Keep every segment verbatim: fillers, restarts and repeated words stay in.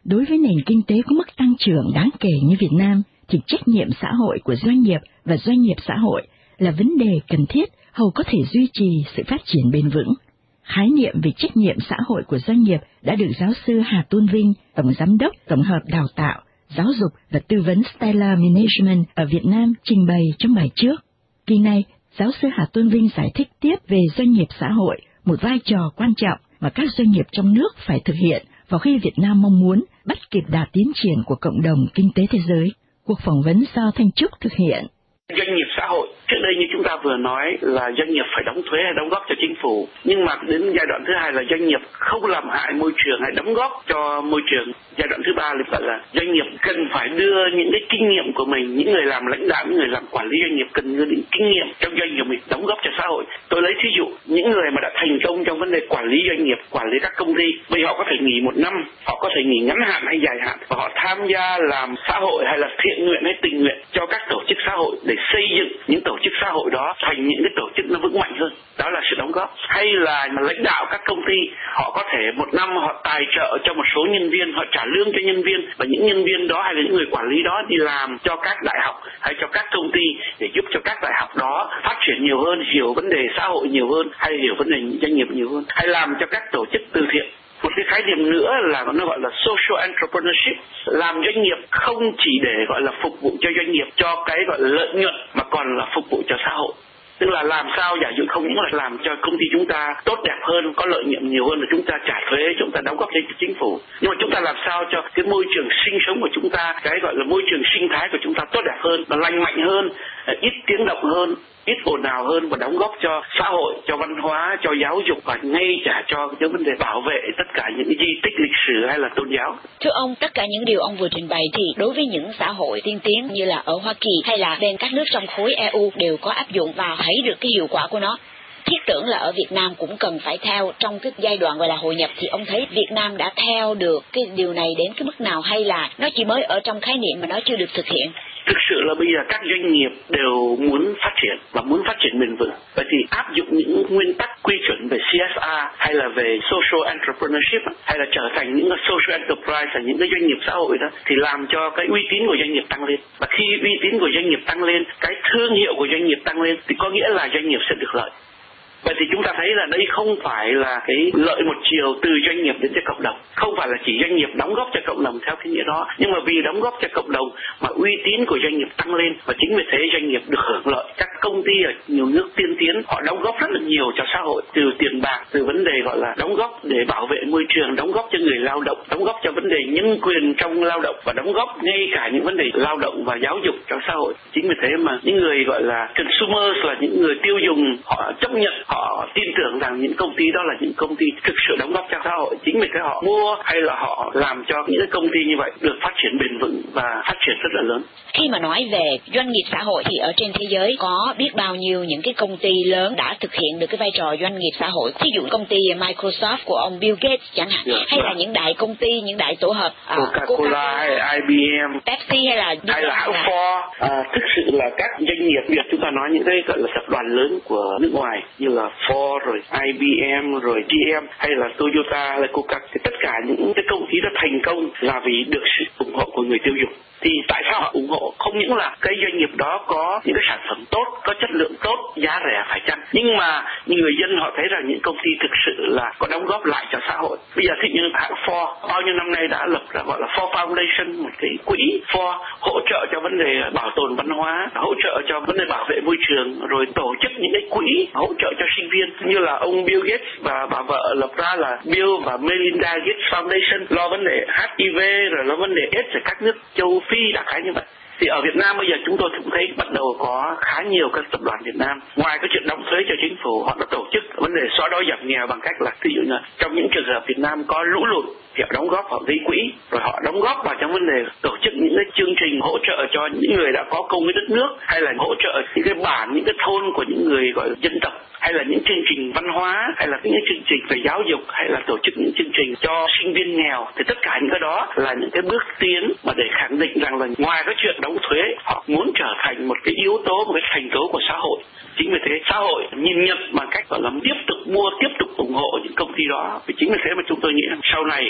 Đối với nền kinh tế có mức tăng trưởng đáng kể như Việt Nam, thì trách nhiệm xã hội của doanh nghiệp và doanh nghiệp xã hội là vấn đề cần thiết hầu có thể duy trì sự phát triển bền vững. Khái niệm về trách nhiệm xã hội của doanh nghiệp đã được giáo sư Hà Tôn Vinh, Tổng Giám đốc Tổng hợp Đào tạo, Giáo dục và Tư vấn Stellar Management ở Việt Nam trình bày trong bài trước. Kỳ này, giáo sư Hà Tôn Vinh giải thích tiếp về doanh nghiệp xã hội, một vai trò quan trọng mà các doanh nghiệp trong nước phải thực hiện vào khi Việt Nam mong muốn bắt kịp đà tiến triển của cộng đồng kinh tế thế giới. Cuộc phỏng vấn do Thanh Trúc thực hiện. Doanh nghiệp xã hội, trước đây như chúng ta vừa nói là doanh nghiệp phải đóng thuế hay đóng góp cho chính phủ, nhưng mà đến giai đoạn thứ hai là doanh nghiệp không làm hại môi trường hay đóng góp cho môi trường. Giai đoạn thứ ba là gọi là doanh nghiệp cần phải đưa những cái kinh nghiệm của mình, những người làm lãnh đạo, những người làm quản lý doanh nghiệp cần đưa những kinh nghiệm trong doanh nghiệp mình đóng góp cho xã hội. Tôi lấy thí dụ những người mà đã thành công trong vấn đề quản lý doanh nghiệp, quản lý các công ty, vì họ có thể nghỉ một năm, họ có thể nghỉ ngắn hạn hay dài hạn, và họ tham gia làm xã hội hay là thiện nguyện hay tình nguyện cho các tổ chức xã hội để xây dựng những tổ chức xã hội đó thành những cái tổ chức nó vững mạnh hơn. Đó là sự đóng góp. Hay là lãnh đạo các công ty, họ có thể một năm họ tài trợ cho một số nhân viên, họ trả lương cho nhân viên, và những nhân viên đó hay là những người quản lý đó đi làm cho các đại học hay cho các công ty để giúp cho các đại học đó phát triển nhiều hơn, hiểu vấn đề xã hội nhiều hơn, hay hiểu vấn đề doanh nghiệp nhiều hơn, hay làm cho các tổ chức từ thiện. Một cái khái niệm nữa là nó gọi là social entrepreneurship, làm doanh nghiệp không chỉ để gọi là phục vụ cho doanh nghiệp, cho cái gọi là lợi nhuận, mà còn là phục vụ cho xã hội. Tức là làm sao giả dụ không những là làm cho công ty chúng ta tốt đẹp hơn, có lợi nhuận nhiều hơn, là chúng ta trả thuế, chúng ta đóng góp cho chính phủ, nhưng mà chúng ta làm sao cho cái môi trường sinh sống của chúng ta, cái gọi là môi trường sinh thái của chúng ta tốt đẹp hơn, và lành mạnh hơn, ít tiếng động hơn, ít ồn ào hơn, và đóng góp cho xã hội, cho văn hóa, cho giáo dục, và ngay cả cho cái vấn đề bảo vệ tất cả những cái di tích lịch sử hay là tôn giáo. Thưa ông, tất cả những điều ông vừa trình bày thì đối với những xã hội tiên tiến như là ở Hoa Kỳ hay là bên các nước trong khối e u đều có áp dụng và thấy được cái hiệu quả của nó. Thiết tưởng là ở Việt Nam cũng cần phải theo trong cái giai đoạn gọi là hội nhập, thì ông thấy Việt Nam đã theo được cái điều này đến cái mức nào, hay là nó chỉ mới ở trong khái niệm mà nó chưa được thực hiện? Thực sự là bây giờ các doanh nghiệp đều muốn phát triển và muốn phát triển bền vững. Vậy thì áp dụng những nguyên tắc quy chuẩn về xê ét rờ hay là về social entrepreneurship hay là trở thành những social enterprise là những cái doanh nghiệp xã hội đó, thì làm cho cái uy tín của doanh nghiệp tăng lên. Và khi uy tín của doanh nghiệp tăng lên, cái thương hiệu của doanh nghiệp tăng lên, thì có nghĩa là doanh nghiệp sẽ được lợi. Vậy thì chúng ta thấy là đây không phải là cái lợi một chiều từ doanh nghiệp đến cho cộng đồng, không phải là chỉ doanh nghiệp đóng góp cho cộng đồng theo cái nghĩa đó, nhưng mà vì đóng góp cho cộng đồng mà uy tín của doanh nghiệp tăng lên, và chính vì thế doanh nghiệp được hưởng lợi. Các công ty ở nhiều nước tiên tiến họ đóng góp rất là nhiều cho xã hội, từ tiền bạc, từ vấn đề gọi là đóng góp để bảo vệ môi trường, đóng góp cho người lao động, đóng góp cho vấn đề nhân quyền trong lao động, và đóng góp ngay cả những vấn đề lao động và giáo dục cho xã hội. Chính vì thế mà những người gọi là consumers, là những người tiêu dùng, họ chấp nhận, họ tin tưởng rằng những công ty đó là những công ty thực sự đóng góp cho xã hội. Chính vì thế họ mua hay là họ làm cho những công ty như vậy được phát triển bền vững và phát triển rất là lớn. Khi mà nói về doanh nghiệp xã hội thì ở trên thế giới có biết bao nhiêu những cái công ty lớn đã thực hiện được cái vai trò doanh nghiệp xã hội. Ví dụ công ty Microsoft của ông Bill Gates chẳng hạn, yeah, hay yeah. là những đại công ty, những đại tổ hợp uh, Coca-Cola hay I B M, Pepsi hay là hay là hãng Ford. À, thực sự là các doanh nghiệp Việt, chúng ta nói những cái gọi là tập đoàn lớn của nước ngoài như là Ford, rồi I B M, rồi G M, hay là Toyota, hay là Coca, thì tất cả những cái công ty đó thành công là vì được sự ủng hộ của người tiêu dùng. Thì tại sao họ ủng hộ? Không những là cái doanh nghiệp đó có những cái sản phẩm tốt, có chất lượng tốt, giá rẻ phải chăng, nhưng mà người dân họ thấy rằng những công ty thực sự là có đóng góp lại cho xã hội. Bây giờ thì như hãng Ford bao nhiêu năm nay đã lập ra gọi là Ford Foundation, một cái quỹ Ford hỗ trợ cho vấn đề bảo tồn văn hóa, hỗ trợ cho vấn đề bảo vệ môi trường, rồi tổ chức những cái quỹ hỗ trợ cho sinh viên, như là ông Bill Gates và bà vợ lập ra là Bill và Melinda Gates Foundation, lo vấn đề H I V rồi lo vấn đề AIDS ở các nước châu Phi đã khá như vậy. Thì ở Việt Nam bây giờ chúng tôi cũng thấy bắt đầu có khá nhiều các tập đoàn Việt Nam, ngoài cái chuyện đóng thuế cho chính phủ, họ đã tổ chức vấn đề xóa đói giảm nghèo bằng cách là ví dụ như trong những trường hợp Việt Nam có lũ lụt thì họ đóng góp, họ gây quỹ, rồi họ đóng góp vào trong vấn đề tổ chức những cái chương trình hỗ trợ cho những người đã có công với đất nước, hay là hỗ trợ những cái bản, những cái thôn của những người gọi là dân tộc, hay là những chương trình văn hóa, hay là những chương trình về giáo dục, hay là tổ chức những chương trình cho sinh viên nghèo. Thì tất cả những cái đó là những cái bước tiến mà để khẳng định rằng là ngoài cái chuyện đóng thuế, họ muốn trở thành một cái yếu tố, một cái thành tố của xã hội. Chính vì thế xã hội nhìn nhận bằng cách gọi là tiếp tục mua, tiếp tục ủng hộ những công ty đó. Vì chính vì thế mà chúng tôi nghĩ rằng sau này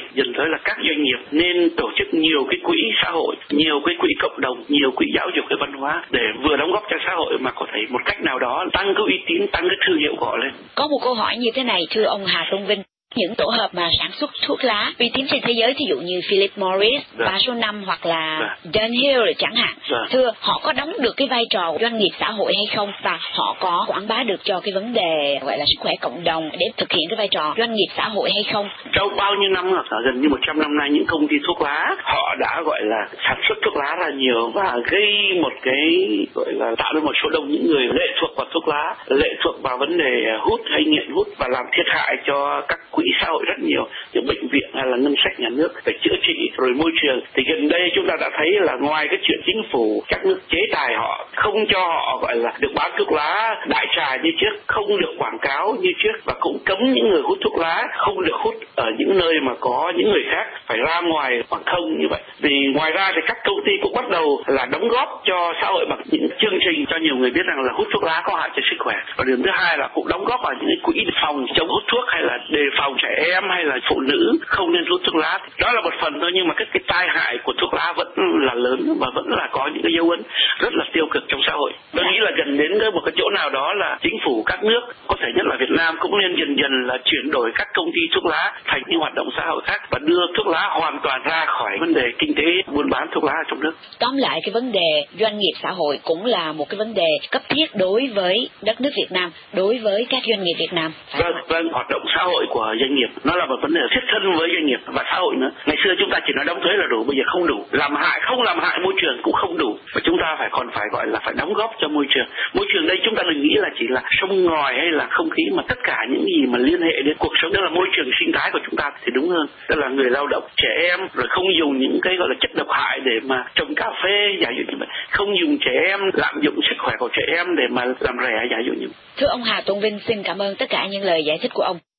dần tới là các doanh nghiệp nên tổ chức nhiều cái quỹ xã hội, nhiều cái quỹ cộng đồng, nhiều quỹ giáo dục cái văn hóa để vừa đóng góp cho xã hội mà có thể một cách nào đó tăng cái uy tín, tăng cái thương hiệu của họ lên. Có một câu hỏi như thế này, thưa ông Hà Tôn Vinh. Những tổ hợp mà sản xuất thuốc lá uy tín trên thế giới, thí dụ như Philip Morris, dạ. ba số năm hoặc là dạ. Dunhill chẳng hạn, dạ. thưa, họ có đóng được cái vai trò doanh nghiệp xã hội hay không, và họ có quảng bá được cho cái vấn đề gọi là sức khỏe cộng đồng để thực hiện cái vai trò doanh nghiệp xã hội hay không? Trong bao nhiêu năm, hoặc gần như một trăm năm nay, những công ty thuốc lá họ đã gọi là sản xuất thuốc lá là nhiều và gây một cái gọi là tạo ra một số đông những người lệ thuộc vào thuốc lá, lệ thuộc vào vấn đề hút hay nghiện hút và làm thiệt hại cho các quỹ xã hội rất nhiều, những bệnh viện hay là ngân sách nhà nước phải chữa trị, rồi môi trường. Thì gần đây chúng ta đã thấy là ngoài cái chuyện chính phủ các nước chế tài họ, không cho họ gọi là được bán thuốc lá đại trà như trước, không được quảng cáo như trước, và cũng cấm những người hút thuốc lá không được hút ở những nơi mà có những người khác, phải ra ngoài khoảng không như vậy. Vì ngoài ra thì các công ty cũng bắt đầu là đóng góp cho xã hội bằng những chương trình cho nhiều người biết rằng là hút thuốc lá có hại cho sức khỏe. Và điểm thứ hai là cũng đóng góp vào những cái quỹ phòng chống hút thuốc hay là đề phòng trẻ em hay là phụ nữ không nên hút thuốc lá. Đó là một phần thôi, nhưng mà cái, cái tai hại của thuốc lá vẫn là lớn và vẫn là có những cái dấu ấn rất là tiêu cực trong xã hội. Tôi nghĩ là gần đến một cái chỗ nào đó là chính phủ các nước, có thể nhất là Việt Nam, cũng nên dần dần là chuyển đổi các công ty thuốc lá thành những hoạt động xã hội khác và đưa thuốc lá hoàn toàn ra khỏi vấn đề kinh tế buôn bán thuốc lá ở trong nước. Tóm lại, cái vấn đề doanh nghiệp xã hội cũng là một cái vấn đề cấp thiết đối với đất nước Việt Nam, đối với các doanh nghiệp Việt Nam. Vâng, vâng, hoạt động xã hội của doanh nghiệp nó là một vấn đề thiết thân với doanh nghiệp và xã hội nữa. Ngày xưa chúng ta chỉ nói đóng thuế là đủ, bây giờ không đủ, làm hại không làm hại môi trường cũng không đủ, và chúng ta phải còn phải gọi là phải đóng góp cho môi trường. Môi trường đây chúng ta đừng nghĩ là chỉ là sông ngòi hay là không khí, mà tất cả những gì mà liên hệ đến cuộc sống, đó là môi trường sinh thái của chúng ta thì đúng hơn, đó là người lao động, trẻ em, rồi không dùng những cái gọi là chất độc hại để mà trồng cà phê, giả dụ như vậy, không dùng trẻ em, lạm dụng sức khỏe của trẻ em để mà làm rẻ, giả dụ như vậy. Thưa ông Hà Tôn Vinh, xin cảm ơn tất cả những lời giải thích của ông.